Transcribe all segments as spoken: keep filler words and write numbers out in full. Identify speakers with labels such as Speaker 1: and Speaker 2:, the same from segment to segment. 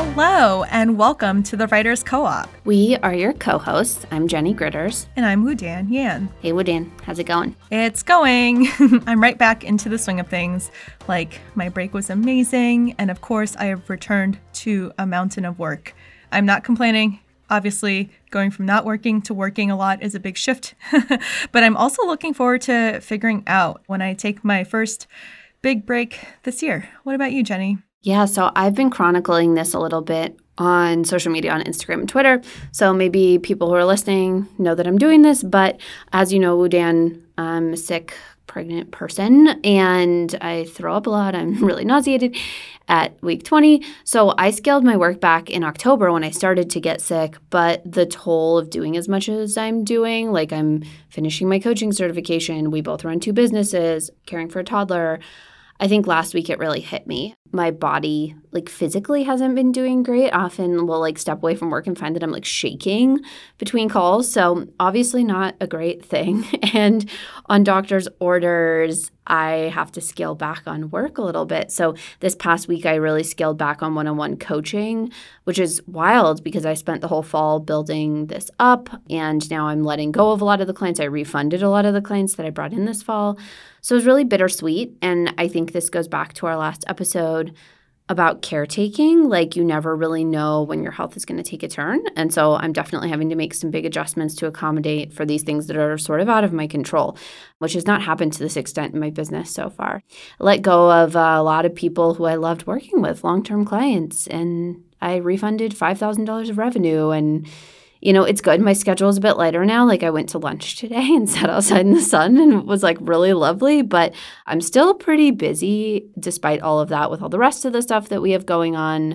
Speaker 1: Hello, and welcome to the Writers Co-op.
Speaker 2: We are your co-hosts. I'm Jenny Gritters.
Speaker 1: And I'm Woo-Dan Yan.
Speaker 2: Hey, Woo-Dan. How's it going?
Speaker 1: It's going. I'm right back into the swing of things. Like, my break was amazing, and of course, I have returned to a mountain of work. I'm not complaining. Obviously, going from not working to working a lot is a big shift. But I'm also looking forward to figuring out when I take my first big break this year. What about you, Jenny?
Speaker 2: Yeah, so I've been chronicling this a little bit on social media, on Instagram and Twitter. So maybe people who are listening know that I'm doing this. But as you know, Woo-Dan, I'm a sick, pregnant person, and I throw up a lot. I'm really nauseated at week twenty. So I scaled my work back in October when I started to get sick. But the toll of doing as much as I'm doing, like I'm finishing my coaching certification, we both run two businesses, caring for a toddler, I think last week it really hit me. My body, like physically hasn't been doing great. Often will like step away from work and find that I'm like shaking between calls. So obviously not a great thing. And on doctor's orders, I have to scale back on work a little bit. So this past week, I really scaled back on one-on-one coaching, which is wild because I spent the whole fall building this up. And now I'm letting go of a lot of the clients. I refunded a lot of the clients that I brought in this fall. So it was really bittersweet. And I think this goes back to our last episode about caretaking. Like you never really know when your health is going to take a turn. And so I'm definitely having to make some big adjustments to accommodate for these things that are sort of out of my control, which has not happened to this extent in my business so far. I let go of uh, a lot of people who I loved working with, long-term clients, and I refunded five thousand dollars of revenue. And you know, it's good. My schedule is a bit lighter now. Like I went to lunch today and sat outside in the sun and it was like really lovely, but I'm still pretty busy despite all of that with all the rest of the stuff that we have going on.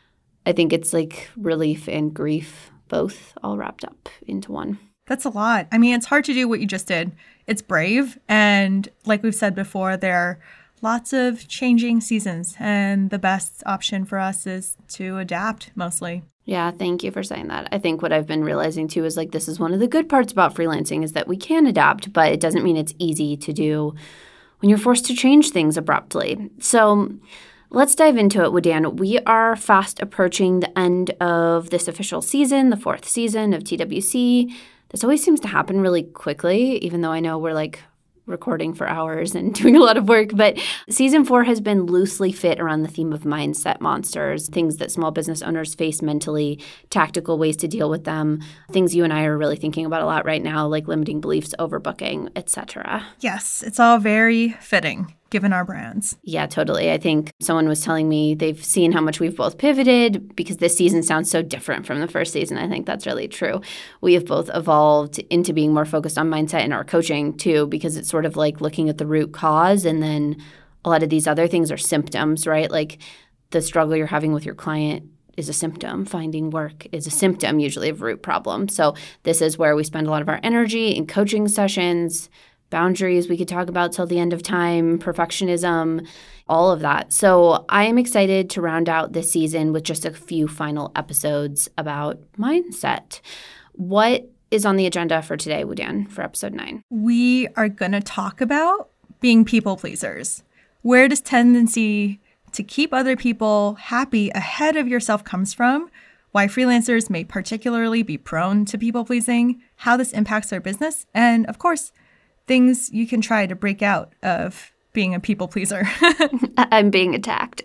Speaker 2: I think it's like relief and grief, both all wrapped up into one.
Speaker 1: That's a lot. I mean, it's hard to do what you just did. It's brave. And like we've said before, there are lots of changing seasons. And the best option for us is to adapt mostly.
Speaker 2: Yeah, thank you for saying that. I think what I've been realizing too is like this is one of the good parts about freelancing is that we can adapt, but it doesn't mean it's easy to do when you're forced to change things abruptly. So let's dive into it, Woo-Dan. We are fast approaching the end of this official season, the fourth season of T W C. This always seems to happen really quickly, even though I know we're like recording for hours and doing a lot of work. But season four has been loosely fit around the theme of mindset monsters, things that small business owners face mentally, tactical ways to deal with them, things you and I are really thinking about a lot right now, like limiting beliefs, overbooking, et cetera.
Speaker 1: Yes, it's all very fitting given our brands.
Speaker 2: Yeah, totally. I think someone was telling me they've seen how much we've both pivoted because this season sounds so different from the first season. I think that's really true. We have both evolved into being more focused on mindset in our coaching too, because it's sort of like looking at the root cause, and then a lot of these other things are symptoms, right? Like the struggle you're having with your client is a symptom. Finding work is a symptom usually of a root problem. So this is where we spend a lot of our energy in coaching sessions. Boundaries we could talk about till the end of time, perfectionism, all of that. So I am excited to round out this season with just a few final episodes about mindset. What is on the agenda for today, Woo-Dan, for episode nine?
Speaker 1: We are going to talk about being people pleasers. Where does tendency to keep other people happy ahead of yourself comes from? Why freelancers may particularly be prone to people pleasing, how this impacts their business, and of course, things you can try to break out of being a people pleaser.
Speaker 2: I'm being attacked.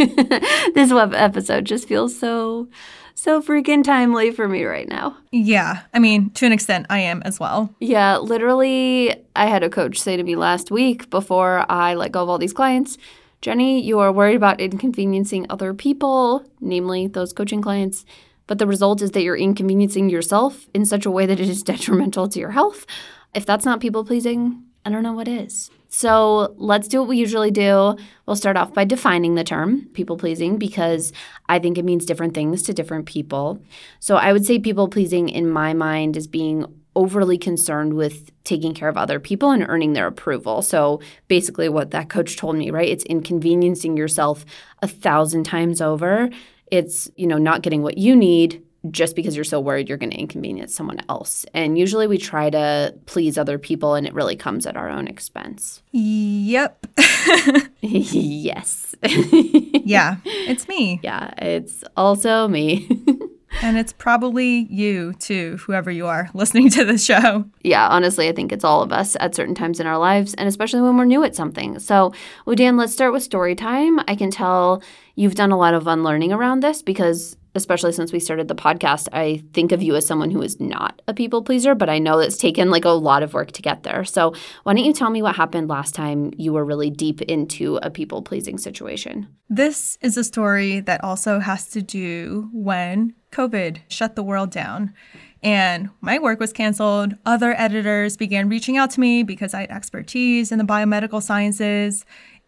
Speaker 2: This web episode just feels so, so freaking timely for me right now.
Speaker 1: Yeah. I mean, to an extent, I am as well.
Speaker 2: Yeah. Literally, I had a coach say to me last week before I let go of all these clients, Jenny, you are worried about inconveniencing other people, namely those coaching clients. But the result is that you're inconveniencing yourself in such a way that it is detrimental to your health. If that's not people-pleasing, I don't know what is. So let's do what we usually do. We'll start off by defining the term people-pleasing because I think it means different things to different people. So I would say people-pleasing in my mind is being overly concerned with taking care of other people and earning their approval. So basically what that coach told me, right? It's inconveniencing yourself a thousand times over. It's, you know, not getting what you need just because you're so worried you're going to inconvenience someone else. And usually we try to please other people, and it really comes at our own expense.
Speaker 1: Yep.
Speaker 2: Yes.
Speaker 1: Yeah, it's me.
Speaker 2: Yeah, it's also me.
Speaker 1: And it's probably you, too, whoever you are listening to this show.
Speaker 2: Yeah, honestly, I think it's all of us at certain times in our lives, and especially when we're new at something. So, Udan, let's start with story time. I can tell you've done a lot of unlearning around this because, especially since we started the podcast, I think of you as someone who is not a people pleaser, but I know it's taken like a lot of work to get there. So why don't you tell me what happened last time you were really deep into a people pleasing situation?
Speaker 1: This is a story that also has to do when COVID shut the world down and my work was canceled. Other editors began reaching out to me because I had expertise in the biomedical sciences.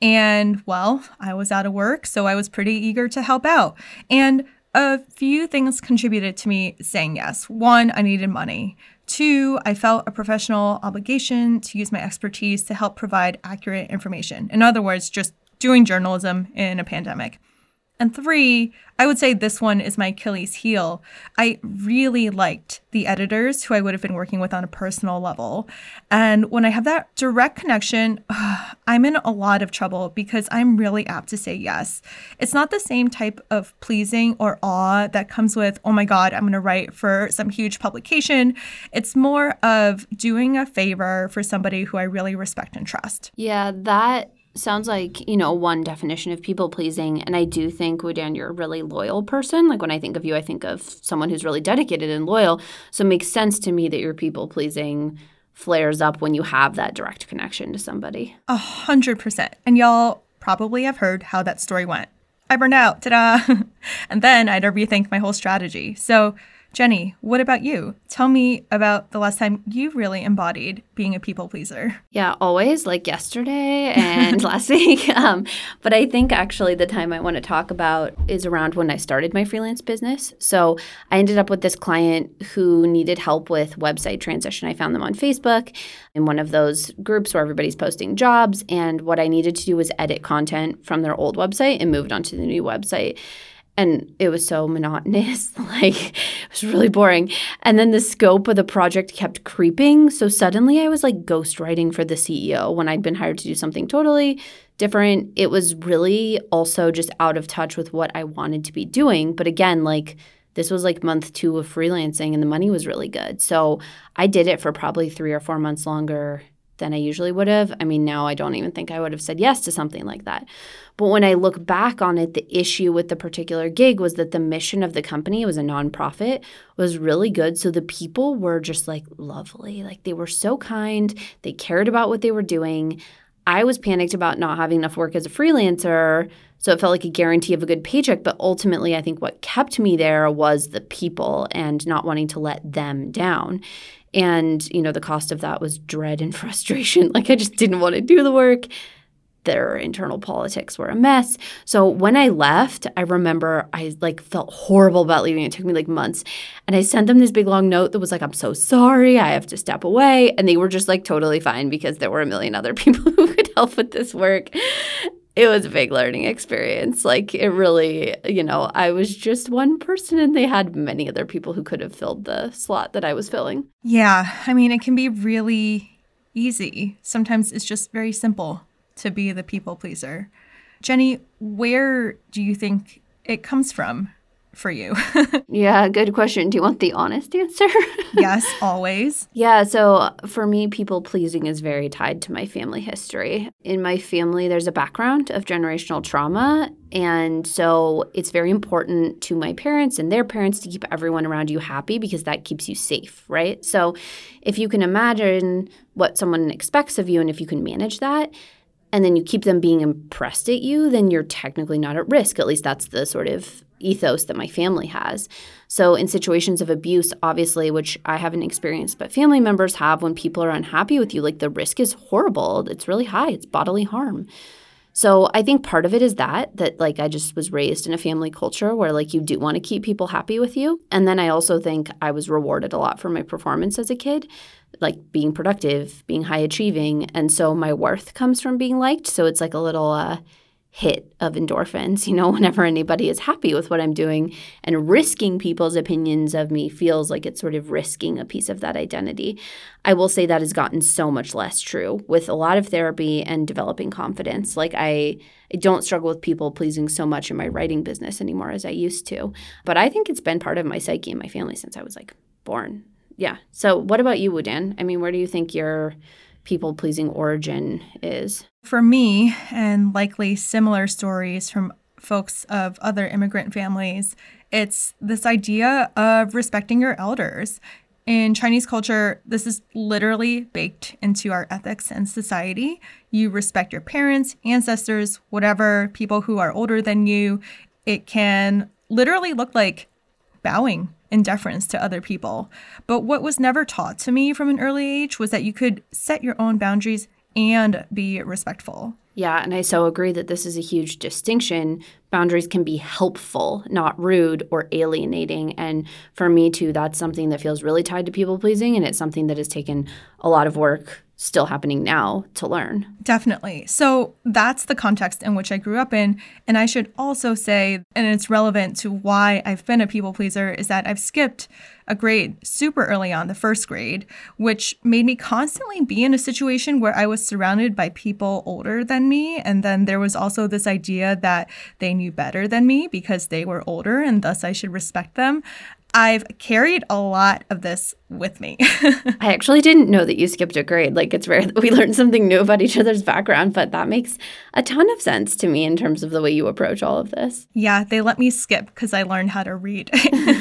Speaker 1: And well, I was out of work, so I was pretty eager to help out. And a few things contributed to me saying yes. One, I needed money. Two, I felt a professional obligation to use my expertise to help provide accurate information. In other words, just doing journalism in a pandemic. And three, I would say this one is my Achilles heel. I really liked the editors who I would have been working with on a personal level. And when I have that direct connection, uh, I'm in a lot of trouble because I'm really apt to say yes. It's not the same type of pleasing or awe that comes with, oh my God, I'm going to write for some huge publication. It's more of doing a favor for somebody who I really respect and trust.
Speaker 2: Yeah, that sounds like, you know, one definition of people pleasing. And I do think, Udan, you're a really loyal person. Like when I think of you, I think of someone who's really dedicated and loyal. So it makes sense to me that your people pleasing flares up when you have that direct connection to somebody.
Speaker 1: A hundred percent. And y'all probably have heard how that story went. I burned out. Ta-da. And then I had to rethink my whole strategy. So Jenny, what about you? Tell me about the last time you really embodied being a people pleaser.
Speaker 2: Yeah, always, like yesterday and last week. Um, but I think actually the time I want to talk about is around when I started my freelance business. So I ended up with this client who needed help with website transition. I found them on Facebook in one of those groups where everybody's posting jobs. And what I needed to do was edit content from their old website and move it onto the new website. And it was so monotonous, like it was really boring. And then the scope of the project kept creeping. So suddenly I was like ghostwriting for the C E O when I'd been hired to do something totally different. It was really also just out of touch with what I wanted to be doing. But again, like this was like month two of freelancing and the money was really good. So I did it for probably three or four months longer than I usually would have. I mean, now I don't even think I would have said yes to something like that. But when I look back on it, the issue with the particular gig was that the mission of the company, it was a nonprofit, was really good. So the people were just like lovely. Like they were so kind. They cared about what they were doing. I was panicked about not having enough work as a freelancer. So it felt like a guarantee of a good paycheck. But ultimately, I think what kept me there was the people and not wanting to let them down. And, you know, the cost of that was dread and frustration. Like I just didn't want to do the work. Their internal politics were a mess. So when I left, I remember I like felt horrible about leaving. It took me like months. And I sent them this big long note that was like, I'm so sorry. I have to step away. And they were just like totally fine because there were a million other people who could help with this work. It was a big learning experience. Like it really, you know, I was just one person and they had many other people who could have filled the slot that I was filling.
Speaker 1: Yeah, I mean, it can be really easy. Sometimes it's just very simple to be the people pleaser. Jenny, where do you think it comes from for you?
Speaker 2: Yeah, good question. Do you want the honest answer?
Speaker 1: Yes, always.
Speaker 2: Yeah, so for me, people pleasing is very tied to my family history. In my family, there's a background of generational trauma. And so it's very important to my parents and their parents to keep everyone around you happy because that keeps you safe, right? So if you can imagine what someone expects of you and if you can manage that, and then you keep them being impressed at you, then you're technically not at risk. At least that's the sort of ethos that my family has. So in situations of abuse, obviously, which I haven't experienced, but family members have, when people are unhappy with you, like the risk is horrible. It's really high. It's bodily harm. So I think part of it is that, that like I just was raised in a family culture where like you do want to keep people happy with you. And then I also think I was rewarded a lot for my performance as a kid, like being productive, being high achieving. And so my worth comes from being liked. So it's like a little uh, hit of endorphins, you know, whenever anybody is happy with what I'm doing, and risking people's opinions of me feels like it's sort of risking a piece of that identity. I will say that has gotten so much less true with a lot of therapy and developing confidence. Like I, I don't struggle with people pleasing so much in my writing business anymore as I used to. But I think it's been part of my psyche and my family since I was like born. Yeah. So what about you, Woo-Dan? I mean, where do you think your people-pleasing origin is?
Speaker 1: For me, and likely similar stories from folks of other immigrant families, it's this idea of respecting your elders. In Chinese culture, this is literally baked into our ethics and society. You respect your parents, ancestors, whatever, people who are older than you. It can literally look like bowing in deference to other people. But what was never taught to me from an early age was that you could set your own boundaries and be respectful.
Speaker 2: Yeah, and I so agree that this is a huge distinction. Boundaries can be helpful, not rude or alienating. And for me, too, that's something that feels really tied to people-pleasing, and it's something that has taken a lot of work, still happening now, to learn.
Speaker 1: Definitely. So that's the context in which I grew up in. And I should also say, and it's relevant to why I've been a people pleaser, is that I've skipped a grade super early on, the first grade, which made me constantly be in a situation where I was surrounded by people older than me. And then there was also this idea that they knew better than me because they were older and thus I should respect them. I've carried a lot of this with me.
Speaker 2: I actually didn't know that you skipped a grade. Like, it's rare that we learn something new about each other's background, but that makes a ton of sense to me in terms of the way you approach all of this.
Speaker 1: Yeah, they let me skip because I learned how to read.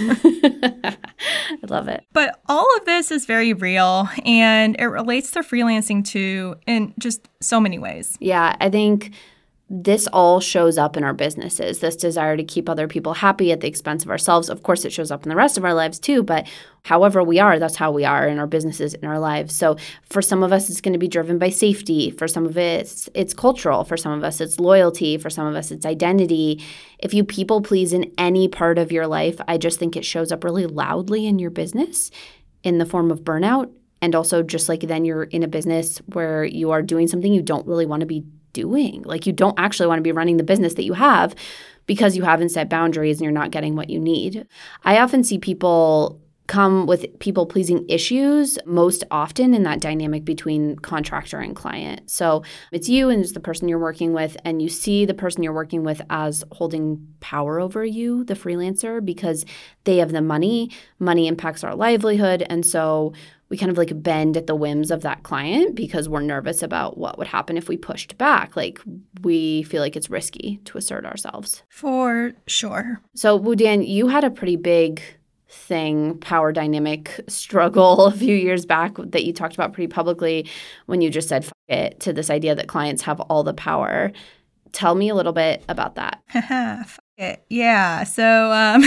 Speaker 2: I love it.
Speaker 1: But all of this is very real, and it relates to freelancing too in just so many ways.
Speaker 2: Yeah, I think this all shows up in our businesses, this desire to keep other people happy at the expense of ourselves. Of course, it shows up in the rest of our lives too, but however we are, that's how we are in our businesses, in our lives. So for some of us, it's going to be driven by safety. For some of it, it's, it's cultural. For some of us, it's loyalty. For some of us, it's identity. If you people please in any part of your life, I just think it shows up really loudly in your business in the form of burnout. And also just like then you're in a business where you are doing something you don't really want to be doing. Like you don't actually want to be running the business that you have because you haven't set boundaries and you're not getting what you need. I often see people come with people-pleasing issues most often in that dynamic between contractor and client. So it's you and it's the person you're working with, and you see the person you're working with as holding power over you, the freelancer, because they have the money. Money impacts our livelihood, and so we kind of like bend at the whims of that client because we're nervous about what would happen if we pushed back. Like we feel like it's risky to assert ourselves.
Speaker 1: For sure.
Speaker 2: So Woo-Dan, you had a pretty big thing, power dynamic struggle a few years back that you talked about pretty publicly when you just said fuck it to this idea that clients have all the power. Tell me a little bit about that.
Speaker 1: Fuck it. Yeah. So um,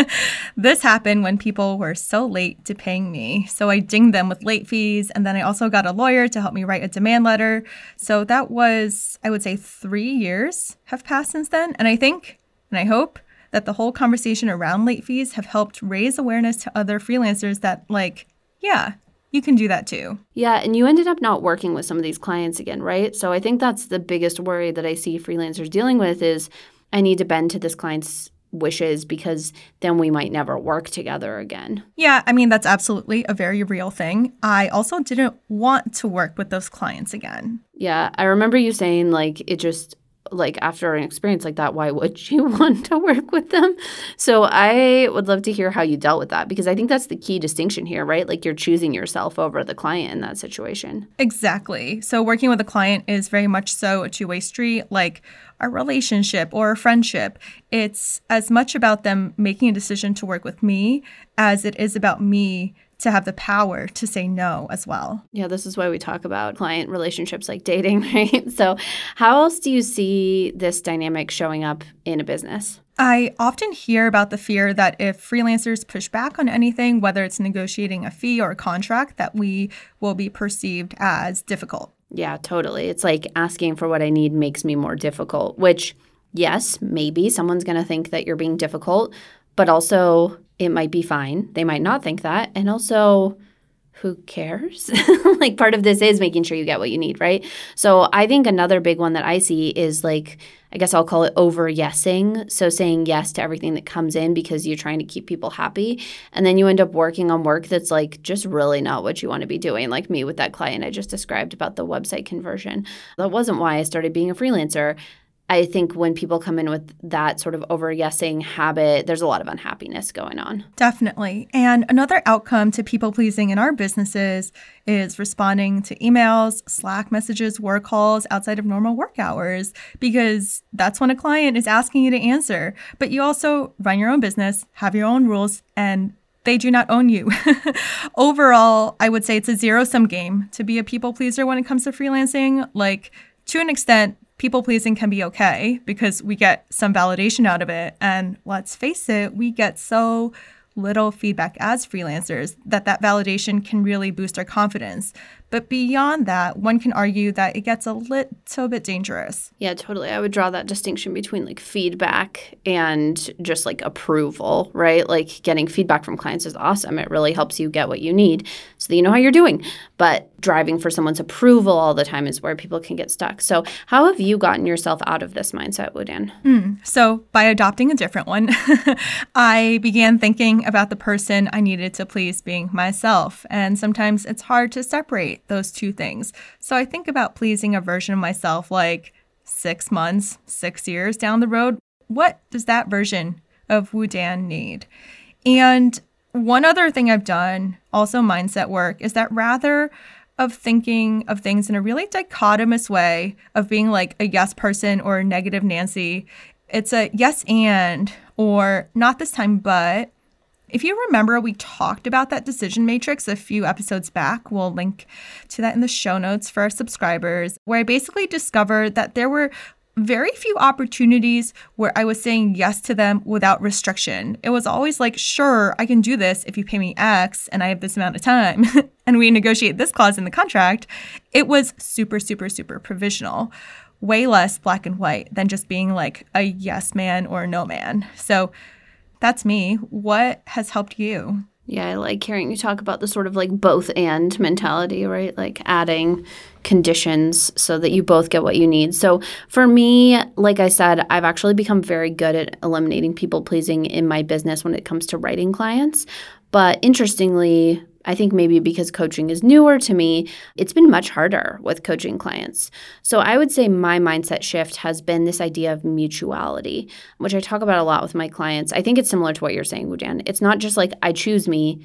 Speaker 1: this happened when people were so late to paying me. So I dinged them with late fees. And then I also got a lawyer to help me write a demand letter. So that was, I would say, three years have passed since then. And I think, and I hope, that the whole conversation around late fees have helped raise awareness to other freelancers that, like, yeah, you can do that too.
Speaker 2: Yeah, and you ended up not working with some of these clients again, right? So I think that's the biggest worry that I see freelancers dealing with is I need to bend to this client's wishes because then we might never work together again.
Speaker 1: Yeah, I mean, that's absolutely a very real thing. I also didn't want to work with those clients again.
Speaker 2: Yeah, I remember you saying like it just like after an experience like that, why would you want to work with them? So I would love to hear how you dealt with that because I think that's the key distinction here, right? Like you're choosing yourself over the client in that situation.
Speaker 1: Exactly. So working with a client is very much so a two-way street, like a relationship or a friendship. It's as much about them making a decision to work with me as it is about me to have the power to say no as well.
Speaker 2: Yeah, this is why we talk about client relationships like dating, right? So how else do you see this dynamic showing up in a business?
Speaker 1: I often hear about the fear that if freelancers push back on anything, whether it's negotiating a fee or a contract, that we will be perceived as difficult.
Speaker 2: Yeah, totally. It's like asking for what I need makes me more difficult, which, yes, maybe someone's going to think that you're being difficult, but also it might be fine. They might not think that. And also, who cares? Like part of this is making sure you get what you need, right? So I think another big one that I see is like, I guess I'll call it over yesing. So saying yes to everything that comes in because you're trying to keep people happy. And then you end up working on work that's like just really not what you want to be doing. Like me with that client I just described about the website conversion. That wasn't why I started being a freelancer. I think when people come in with that sort of over-yesing habit, there's a lot of unhappiness going on.
Speaker 1: Definitely. And another outcome to people-pleasing in our businesses is responding to emails, Slack messages, work calls outside of normal work hours, because that's when a client is asking you to answer. But you also run your own business, have your own rules, and they do not own you. Overall, I would say it's a zero-sum game to be a people-pleaser when it comes to freelancing. Like, to an extent, people-pleasing can be okay because we get some validation out of it. And let's face it, we get so little feedback as freelancers that that validation can really boost our confidence. But beyond that, one can argue that it gets a little bit dangerous.
Speaker 2: Yeah, totally. I would draw that distinction between like feedback and just like approval, right? Like getting feedback from clients is awesome. It really helps you get what you need so that you know how you're doing. But driving for someone's approval all the time is where people can get stuck. So how have you gotten yourself out of this mindset, Woo-Dan?
Speaker 1: Mm, so by adopting a different one, I began thinking about the person I needed to please being myself. And sometimes it's hard to separate those two things. So I think about pleasing a version of myself like six months, six years down the road. What does that version of Woo-Dan need? And one other thing I've done, also mindset work, is that rather of thinking of things in a really dichotomous way of being like a yes person or a negative Nancy, it's a yes and, or not this time, but. If you remember, we talked about that decision matrix a few episodes back. We'll link to that in the show notes for our subscribers, where I basically discovered that there were very few opportunities where I was saying yes to them without restriction. It was always like, sure, I can do this if you pay me X and I have this amount of time and we negotiate this clause in the contract. It was super, super, super provisional. Way less black and white than just being like a yes man or a no man. So that's me. What has helped you?
Speaker 2: Yeah, I like hearing you talk about the sort of like both and mentality, right? Like adding conditions so that you both get what you need. So for me, like I said, I've actually become very good at eliminating people pleasing in my business when it comes to writing clients. But interestingly, I think maybe because coaching is newer to me, it's been much harder with coaching clients. So I would say my mindset shift has been this idea of mutuality, which I talk about a lot with my clients. I think it's similar to what you're saying, Woo-Dan. It's not just like I choose me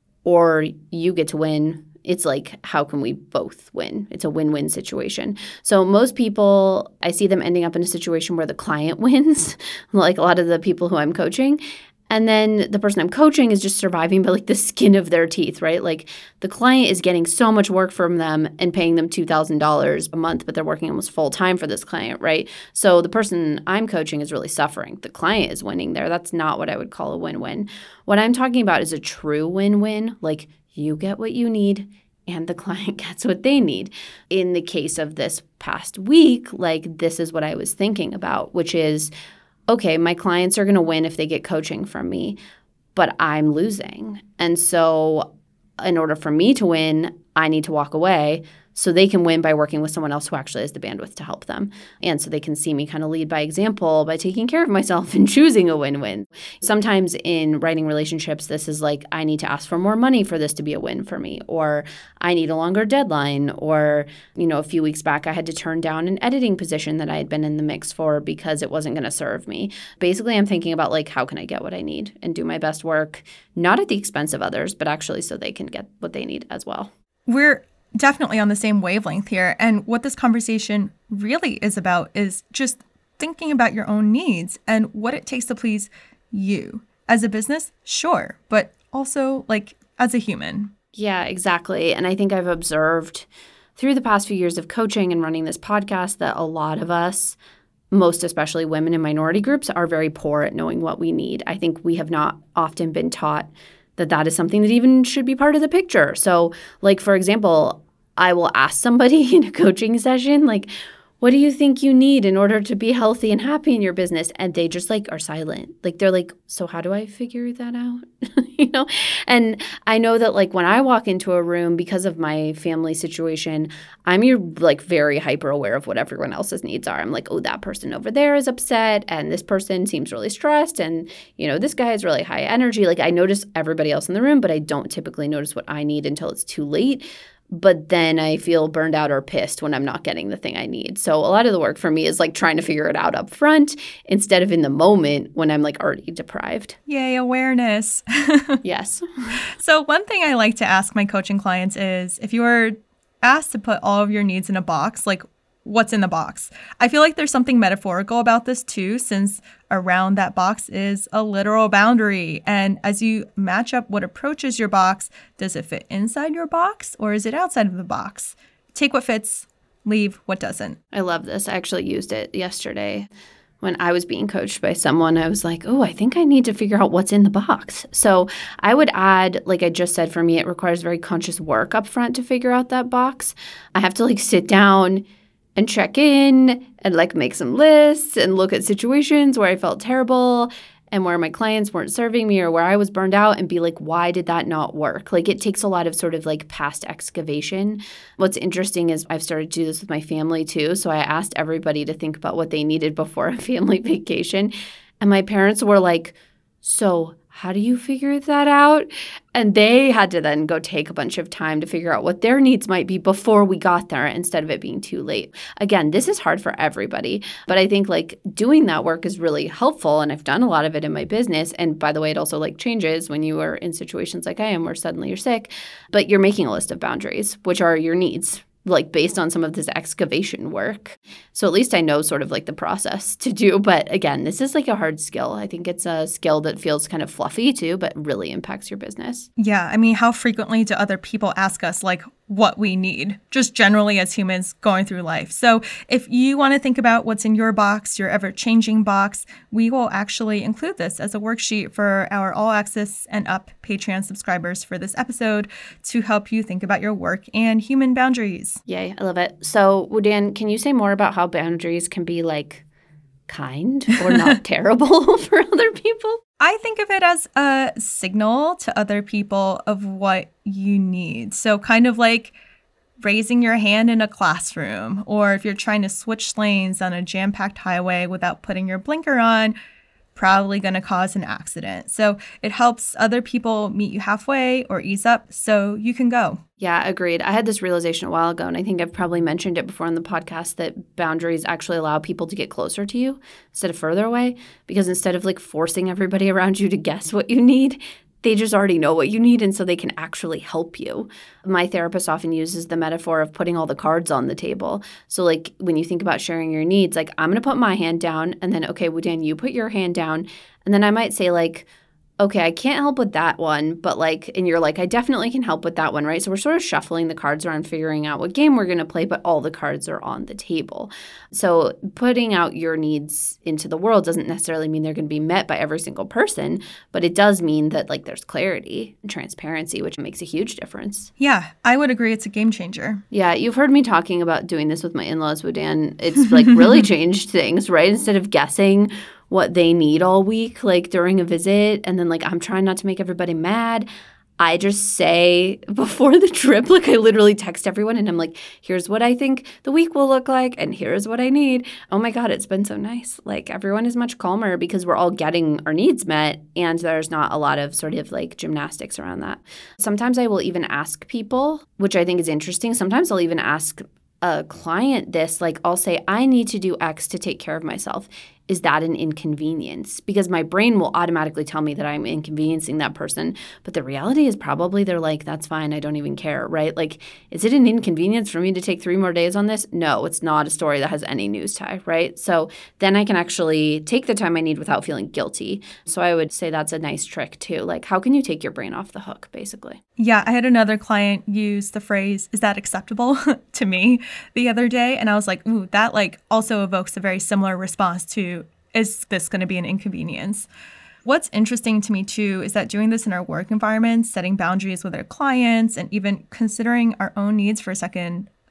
Speaker 2: or you get to win. It's like, how can we both win? It's a win-win situation. So most people, I see them ending up in a situation where the client wins, like a lot of the people who I'm coaching. And then the person I'm coaching is just surviving by like the skin of their teeth, right? Like the client is getting so much work from them and paying them two thousand dollars a month, but they're working almost full time for this client, right? So the person I'm coaching is really suffering. The client is winning there. That's not what I would call a win-win. What I'm talking about is a true win-win. Like you get what you need and the client gets what they need. In the case of this past week, like this is what I was thinking about, which is, okay, my clients are going to win if they get coaching from me, but I'm losing. And so in order for me to win, I need to walk away so they can win by working with someone else who actually has the bandwidth to help them. And so they can see me kind of lead by example by taking care of myself and choosing a win-win. Sometimes in writing relationships, this is like, I need to ask for more money for this to be a win for me, or I need a longer deadline, or, you know, a few weeks back, I had to turn down an editing position that I had been in the mix for because it wasn't going to serve me. Basically, I'm thinking about like, how can I get what I need and do my best work, not at the expense of others, but actually so they can get what they need as well.
Speaker 1: We're definitely on the same wavelength here. And what this conversation really is about is just thinking about your own needs and what it takes to please you. As a business, sure, but also like as a human.
Speaker 2: Yeah, exactly. And I think I've observed through the past few years of coaching and running this podcast that a lot of us, most especially women in minority groups, are very poor at knowing what we need. I think we have not often been taught that that is something that even should be part of the picture. So like, for example, I will ask somebody in a coaching session, like, what do you think you need in order to be healthy and happy in your business? And they just like are silent. Like they're like, so how do I figure that out? you know? And I know that like when I walk into a room because of my family situation, I'm like very hyper aware of what everyone else's needs are. I'm like, oh, that person over there is upset and this person seems really stressed and, you know, this guy is really high energy. Like I notice everybody else in the room, but I don't typically notice what I need until it's too late. But then I feel burned out or pissed when I'm not getting the thing I need. So a lot of the work for me is like trying to figure it out up front instead of in the moment when I'm like already deprived.
Speaker 1: Yay, awareness.
Speaker 2: Yes.
Speaker 1: So one thing I like to ask my coaching clients is if you were asked to put all of your needs in a box, like what's in the box? I feel like there's something metaphorical about this too, since around that box is a literal boundary. And as you match up what approaches your box, does it fit inside your box or is it outside of the box? Take what fits, leave what doesn't.
Speaker 2: I love this. I actually used it yesterday. When I was being coached by someone, I was like, oh, I think I need to figure out what's in the box. So I would add, like I just said, for me, it requires very conscious work up front to figure out that box. I have to like sit down and check in and like make some lists and look at situations where I felt terrible and where my clients weren't serving me or where I was burned out and be like, why did that not work? Like it takes a lot of sort of like past excavation. What's interesting is I've started to do this with my family too. So I asked everybody to think about what they needed before a family vacation. And my parents were like, so how do you figure that out? And they had to then go take a bunch of time to figure out what their needs might be before we got there instead of it being too late. Again, this is hard for everybody, but I think like doing that work is really helpful. And I've done a lot of it in my business. And by the way, it also like changes when you are in situations like I am where suddenly you're sick, but you're making a list of boundaries, which are your needs, like based on some of this excavation work. So at least I know sort of like the process to do. But again, this is like a hard skill. I think it's a skill that feels kind of fluffy too, but really impacts your business.
Speaker 1: Yeah. I mean, how frequently do other people ask us like what we need, just generally as humans going through life? So if you want to think about what's in your box, your ever-changing box, we will actually include this as a worksheet for our All Access and Up Patreon subscribers for this episode to help you think about your work and human boundaries.
Speaker 2: Yay, I love it. So Woo-Dan, can you say more about how boundaries can be like kind or not terrible for other people?
Speaker 1: I think of it as a signal to other people of what you need. So kind of like raising your hand in a classroom, or if you're trying to switch lanes on a jam-packed highway without putting your blinker on, probably going to cause an accident. So it helps other people meet you halfway or ease up so you can go.
Speaker 2: Yeah, agreed. I had this realization a while ago, and I think I've probably mentioned it before on the podcast, that boundaries actually allow people to get closer to you instead of further away, because instead of like forcing everybody around you to guess what you need, they just already know what you need, and so they can actually help you. My therapist often uses the metaphor of putting all the cards on the table. So like when you think about sharing your needs, like I'm going to put my hand down, and then, okay, Woo-Dan, you put your hand down. And then I might say like, okay, I can't help with that one, but like, and you're like, I definitely can help with that one, right? So we're sort of shuffling the cards around, figuring out what game we're going to play, but all the cards are on the table. So putting out your needs into the world doesn't necessarily mean they're going to be met by every single person, but it does mean that like there's clarity and transparency, which makes a huge difference.
Speaker 1: Yeah, I would agree it's a game changer.
Speaker 2: Yeah, you've heard me talking about doing this with my in-laws, Woo-Dan. It's like really changed things, right? Instead of guessing what they need all week, like during a visit, and then like I'm trying not to make everybody mad, I just say before the trip, like I literally text everyone and I'm like, here's what I think the week will look like and here's what I need. Oh my God, it's been so nice. Like everyone is much calmer because we're all getting our needs met and there's not a lot of sort of like gymnastics around that. Sometimes I will even ask people, which I think is interesting. Sometimes I'll even ask a client this, like I'll say, I need to do X to take care of myself. Is that an inconvenience? Because my brain will automatically tell me that I'm inconveniencing that person. But the reality is probably they're like, that's fine. I don't even care, right? Like, is it an inconvenience for me to take three more days on this? No, it's not a story that has any news tie, right? So then I can actually take the time I need without feeling guilty. So I would say that's a nice trick too. Like, how can you take your brain off the hook, basically?
Speaker 1: Yeah, I had another client use the phrase, is that acceptable to me the other day? And I was like, ooh, that like also evokes a very similar response to, is this going to be an inconvenience? What's interesting to me too is that doing this in our work environment, setting boundaries with our clients, and even considering our own needs for a second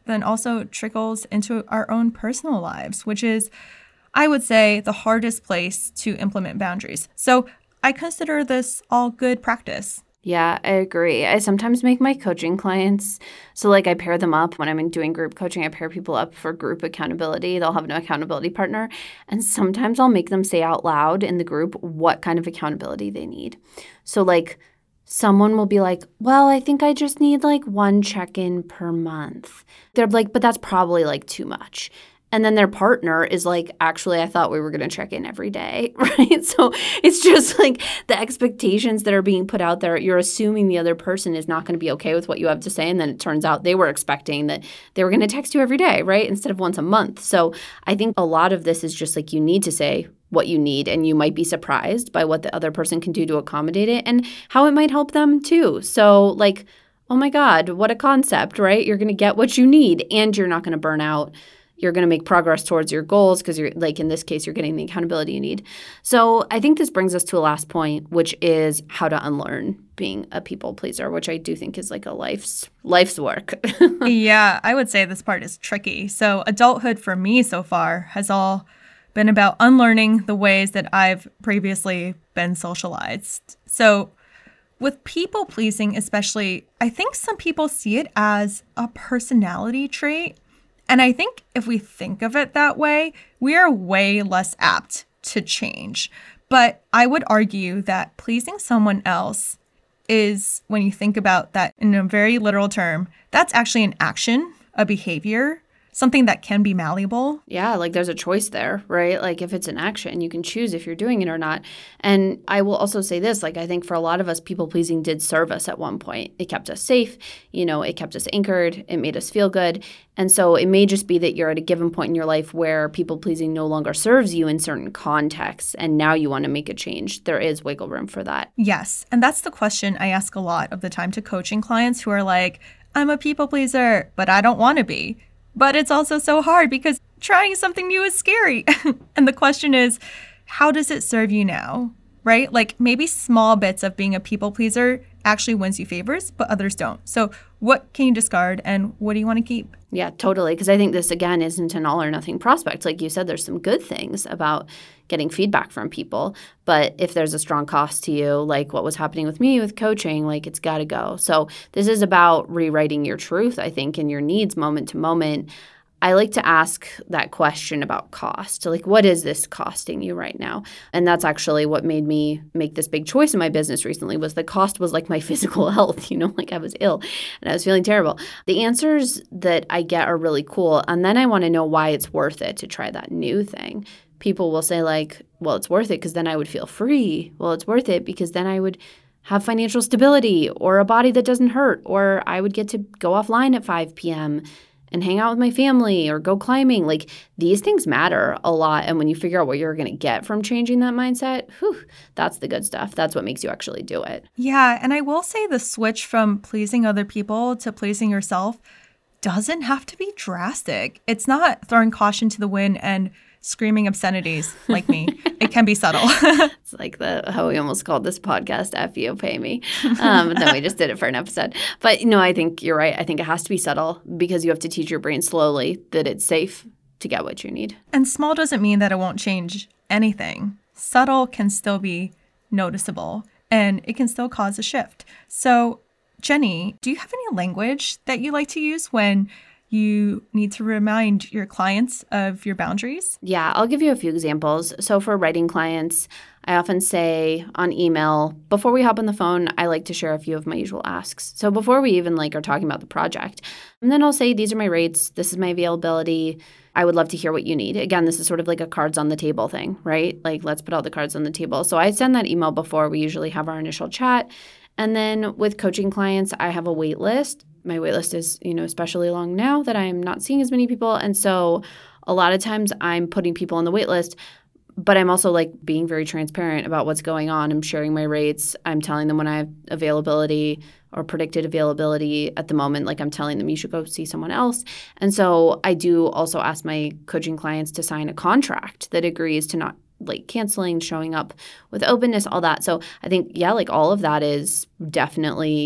Speaker 1: then also trickles into our own personal lives, which is, I would say, the hardest place to implement boundaries. So I consider this all good practice.
Speaker 2: Yeah, I agree. I sometimes make my coaching clients, so like I pair them up when I'm doing group coaching, I pair people up for group accountability. They'll have an accountability partner. And sometimes I'll make them say out loud in the group what kind of accountability they need. So like someone will be like, well, I think I just need like one check-in per month. They're like, but that's probably like too much. And then their partner is like, actually, I thought we were going to check in every day, right? So it's just like the expectations that are being put out there. You're assuming the other person is not going to be okay with what you have to say. And then it turns out they were expecting that they were going to text you every day, right? Instead of once a month. So I think a lot of this is just like you need to say what you need, and you might be surprised by what the other person can do to accommodate it and how it might help them too. So like, oh my God, what a concept, right? You're going to get what you need and you're not going to burn out. You're going to make progress towards your goals because you're like, in this case, you're getting the accountability you need. So I think this brings us to a last point, which is how to unlearn being a people pleaser, which I do think is like a life's life's work.
Speaker 1: Yeah, I would say this part is tricky. So adulthood for me so far has all been about unlearning the ways that I've previously been socialized. So with people pleasing especially, I think some people see it as a personality trait. And I think if we think of it that way, we are way less apt to change. But I would argue that pleasing someone else is, when you think about that in a very literal term, that's actually an action, a behavior, something that can be malleable.
Speaker 2: Yeah, like there's a choice there, right? Like if it's an action, you can choose if you're doing it or not. And I will also say this, like I think for a lot of us, people pleasing did serve us at one point. It kept us safe, you know, it kept us anchored, it made us feel good. And so it may just be that you're at a given point in your life where people pleasing no longer serves you in certain contexts, and now you want to make a change. There is wiggle room for that.
Speaker 1: Yes, and that's the question I ask a lot of the time to coaching clients who are like, I'm a people pleaser, but I don't want to be. But it's also so hard because trying something new is scary. And the question is, how does it serve you now, right? Like maybe small bits of being a people pleaser actually wins you favors, but others don't. So what can you discard and what do you want to keep?
Speaker 2: Yeah, totally. Because I think this, again, isn't an all or nothing prospect. Like you said, there's some good things about getting feedback from people. But if there's a strong cost to you, like what was happening with me with coaching, like it's got to go. So this is about rewriting your truth, I think, and your needs moment to moment. I like to ask that question about cost. Like, what is this costing you right now? And that's actually what made me make this big choice in my business recently, was the cost was like my physical health, you know, like I was ill and I was feeling terrible. The answers that I get are really cool. And then I want to know why it's worth it to try that new thing. People will say like, well, it's worth it because then I would feel free. Well, it's worth it because then I would have financial stability or a body that doesn't hurt, or I would get to go offline at five p.m. and hang out with my family or go climbing. Like these things matter a lot. And when you figure out what you're going to get from changing that mindset, whew, that's the good stuff. That's what makes you actually do it.
Speaker 1: Yeah. And I will say the switch from pleasing other people to pleasing yourself doesn't have to be drastic. It's not throwing caution to the wind and screaming obscenities like me. It can be subtle.
Speaker 2: It's like the how we almost called this podcast F You Pay Me. Um, but then we just did it for an episode. But no, I think you're right. I think it has to be subtle because you have to teach your brain slowly that it's safe to get what you need.
Speaker 1: And small doesn't mean that it won't change anything. Subtle can still be noticeable and it can still cause a shift. So Jenny, do you have any language that you like to use when you need to remind your clients of your boundaries?
Speaker 2: Yeah, I'll give you a few examples. So for writing clients, I often say on email, before we hop on the phone, I like to share a few of my usual asks. So before we even like are talking about the project, and then I'll say, these are my rates. This is my availability. I would love to hear what you need. Again, this is sort of like a cards on the table thing, right? Like let's put all the cards on the table. So I send that email before we usually have our initial chat. And then with coaching clients, I have a wait list. My wait list is, you know, especially long now that I'm not seeing as many people. And so a lot of times I'm putting people on the wait list, but I'm also like being very transparent about what's going on. I'm sharing my rates. I'm telling them when I have availability or predicted availability at the moment. Like I'm telling them you should go see someone else. And so I do also ask my coaching clients to sign a contract that agrees to not like canceling, showing up with openness, all that. So I think, yeah, like all of that is definitely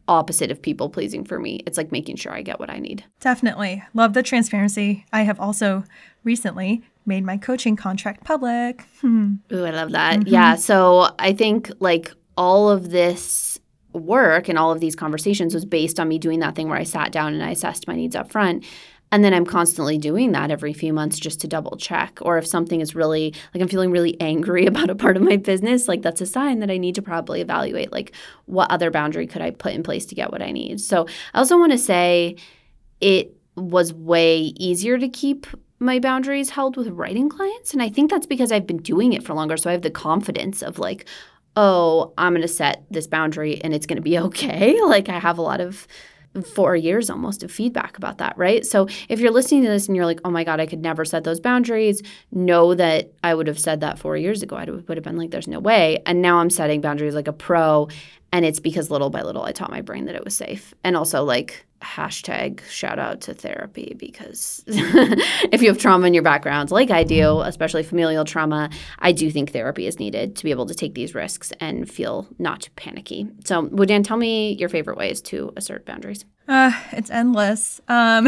Speaker 2: opposite of people pleasing for me. It's like making sure I get what I need.
Speaker 1: Definitely. Love the transparency. I have also recently made my coaching contract public. Hmm.
Speaker 2: Ooh, I love that.
Speaker 1: Mm-hmm.
Speaker 2: Yeah. So I think like all of this work and all of these conversations was based on me doing that thing where I sat down and I assessed my needs up front. And then I'm constantly doing that every few months just to double check. Or if something is really, like I'm feeling really angry about a part of my business, like that's a sign that I need to probably evaluate, like what other boundary could I put in place to get what I need. So I also want to say it was way easier to keep my boundaries held with writing clients. And I think that's because I've been doing it for longer. So I have the confidence of like, oh, I'm going to set this boundary and it's going to be okay. Like I have a lot of four years almost of feedback about that, right? So if you're listening to this and you're like, oh my God, I could never set those boundaries, know that I would have said that four years ago. I would have been like, there's no way. And now I'm setting boundaries like a pro. And it's because little by little, I taught my brain that it was safe. And also like hashtag shout out to therapy, because if you have trauma in your background like I do, especially familial trauma, I do think therapy is needed to be able to take these risks and feel not panicky. So Woo-Dan, tell me your favorite ways to assert boundaries.
Speaker 1: Uh, it's endless. Um,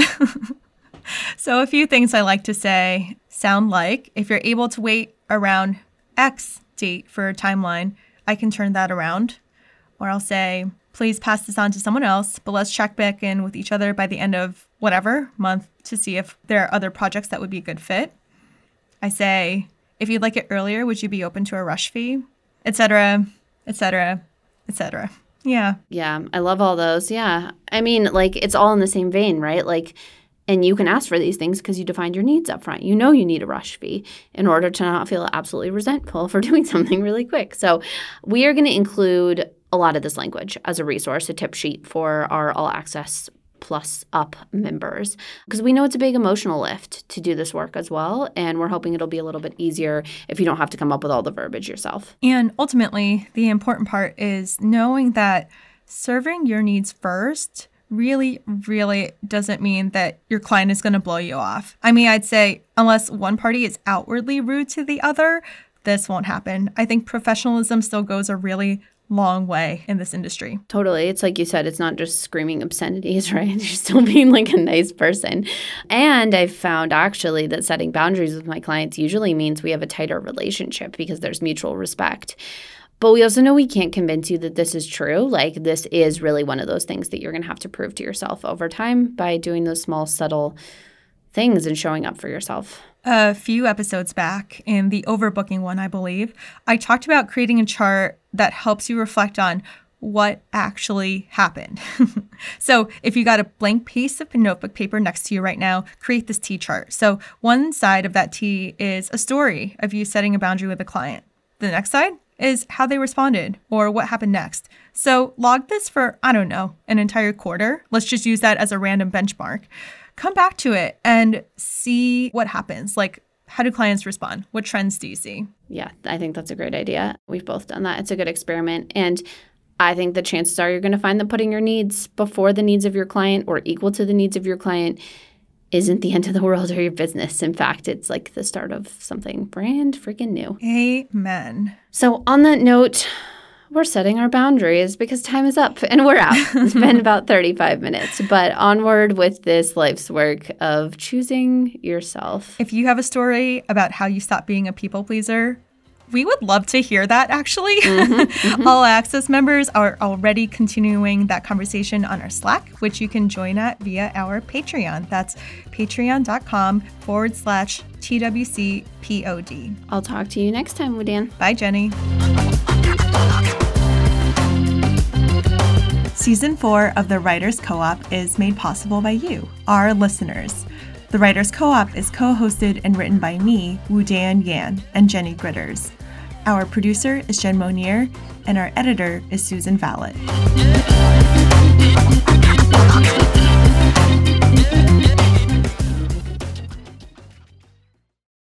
Speaker 1: so a few things I like to say sound like if you're able to wait around X date for a timeline, I can turn that around. Or I'll say, please pass this on to someone else, but let's check back in with each other by the end of whatever month to see if there are other projects that would be a good fit. I say, if you'd like it earlier, would you be open to a rush fee, et cetera, et cetera, et cetera. Yeah.
Speaker 2: Yeah, I love all those. Yeah. I mean, like, it's all in the same vein, right? Like, and you can ask for these things because you defined your needs up front. You know you need a rush fee in order to not feel absolutely resentful for doing something really quick. So we are going to include a lot of this language as a resource, a tip sheet for our All Access Plus Up members, because we know it's a big emotional lift to do this work as well. And we're hoping it'll be a little bit easier if you don't have to come up with all the verbiage yourself.
Speaker 1: And ultimately, the important part is knowing that serving your needs first really, really doesn't mean that your client is going to blow you off. I mean, I'd say unless one party is outwardly rude to the other, this won't happen. I think professionalism still goes a really long way in this industry.
Speaker 2: Totally. It's like you said, it's not just screaming obscenities, right? You're still being like a nice person. And I've found actually that setting boundaries with my clients usually means we have a tighter relationship because there's mutual respect. But we also know we can't convince you that this is true. Like this is really one of those things that you're going to have to prove to yourself over time by doing those small, subtle things and showing up for yourself.
Speaker 1: A few episodes back, in the overbooking one, I believe, I talked about creating a chart that helps you reflect on what actually happened. So if you got a blank piece of notebook paper next to you right now, create this T chart. So one side of that T is a story of you setting a boundary with a client. The next side is how they responded or what happened next. So log this for, I don't know, an entire quarter. Let's just use that as a random benchmark. Come back to it and see what happens. Like, how do clients respond? What trends do you see?
Speaker 2: Yeah, I think that's a great idea. We've both done that. It's a good experiment. And I think the chances are you're going to find that putting your needs before the needs of your client or equal to the needs of your client isn't the end of the world or your business. In fact, it's like the start of something brand freaking new.
Speaker 1: Amen.
Speaker 2: So on that note, we're setting our boundaries because time is up and we're out. It's been about thirty-five minutes, but onward with this life's work of choosing yourself.
Speaker 1: If you have a story about how you stopped being a people pleaser, we would love to hear that, actually. Mm-hmm, mm-hmm. All Access members are already continuing that conversation on our Slack, which you can join at via our Patreon. That's patreon.com forward slash TWCPOD.
Speaker 2: I'll talk to you next time, Woo-Dan.
Speaker 1: Bye, Jenny. Season four of The Writers Co-op is made possible by you, our listeners. The Writers Co-op is co-hosted and written by me, Woo-Dan Yan, and Jenny Gritters. Our producer is Jen Monier, and our editor is Susan Vallet.